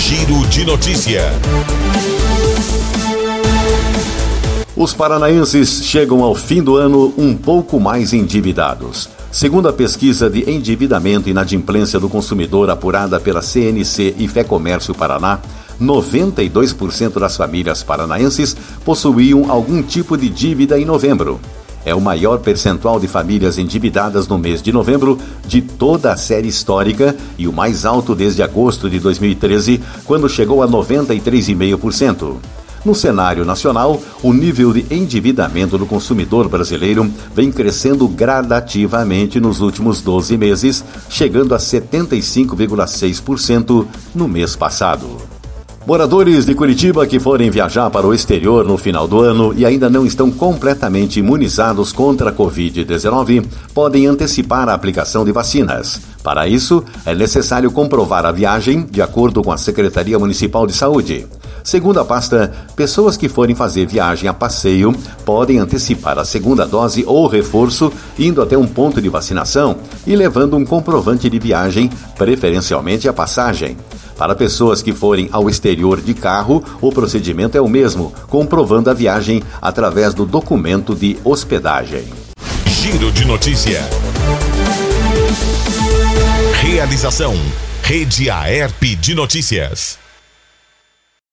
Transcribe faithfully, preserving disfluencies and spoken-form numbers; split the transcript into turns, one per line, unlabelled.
Giro de Notícia.
Os paranaenses chegam ao fim do ano um pouco mais endividados. Segundo a pesquisa de endividamento e inadimplência do consumidor apurada pela C N C e Fecomércio Paraná, noventa e dois por cento das famílias paranaenses possuíam algum tipo de dívida em novembro. É o maior percentual de famílias endividadas no mês de novembro de toda a série histórica e o mais alto desde agosto de dois mil e treze, quando chegou a noventa e três vírgula cinco por cento. No cenário nacional, o nível de endividamento do consumidor brasileiro vem crescendo gradativamente nos últimos doze meses, chegando a setenta e cinco vírgula seis por cento no mês passado. Moradores de Curitiba que forem viajar para o exterior no final do ano e ainda não estão completamente imunizados contra a covid dezenove podem antecipar a aplicação de vacinas. Para isso, é necessário comprovar a viagem de acordo com a Secretaria Municipal de Saúde. Segundo a pasta, pessoas que forem fazer viagem a passeio podem antecipar a segunda dose ou reforço indo até um ponto de vacinação e levando um comprovante de viagem, preferencialmente a passagem. Para pessoas que forem ao exterior de carro, o procedimento é o mesmo, comprovando a viagem através do documento de hospedagem.
Giro de Notícia. Realização: Rede Aerp de Notícias.